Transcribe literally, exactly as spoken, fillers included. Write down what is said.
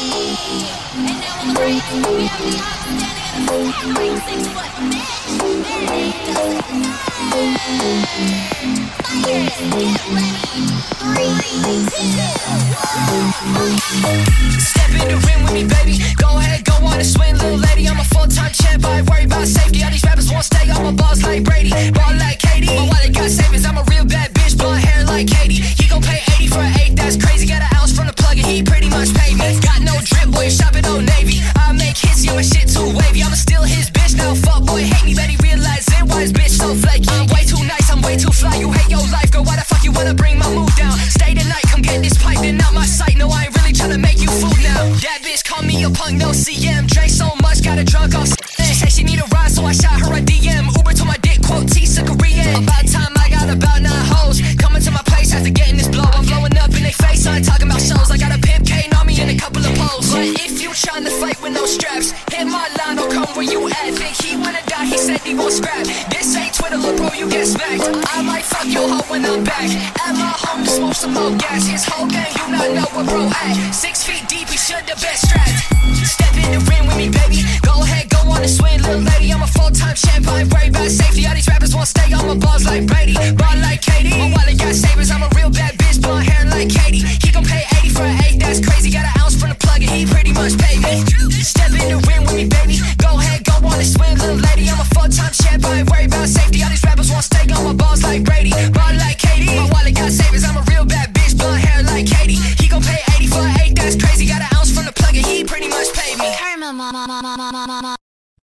And now on the right, we have Beyonce standing at a staggering six foot bitch. Their name doesn't know. Fighters, get ready. Three, two, one. Step in the ring with me, baby. Go ahead, go on and swing, little lady. I'm a full-time champ, I ain't worried about safety. All these rappers won't stay on my balls like Brady. Ball like Katie, my wallet got savings. I'm a real bad bitch, blonde hair like Katie. He gon' pay eighty for an eight, that's crazy. Got an ounce from the plug and he pretty much paid me. Got no drip, boy, shopping Old Navy. I make hits, yeah, my shit too wavy. I'ma steal his bitch, now fuck boy, hate me. Bet he realize it, why his bitch so flaky. I'm way too nice, I'm way too fly. You hate your life, girl, why the fuck you wanna bring my mood down? Stay tonight, come get this pipe, then out my sight. No, I ain't really tryna make you fool now. That bitch call me a punk, no C M. Drank so much, got a drunk off. She said she need a ride, so I shot her a D M. Uber to my dick, quote T, Korean. About time I got about nine hoes. Coming to my place after getting this blow. I'm blowing up in they face, I ain't talking about shows. I got a pimp cane on me and a couple of poles. But if you tryna fight with no straps, hit my line or come where you at. Think he wanna die, he said he won't scrap. This ain't Twitter, look bro, you get smacked. I might fuck your hoe when I'm back. At my home to smoke some more gas. His whole gang, you not know where bro at. Six feet deep, he should have been strapped. Step in the ring with me,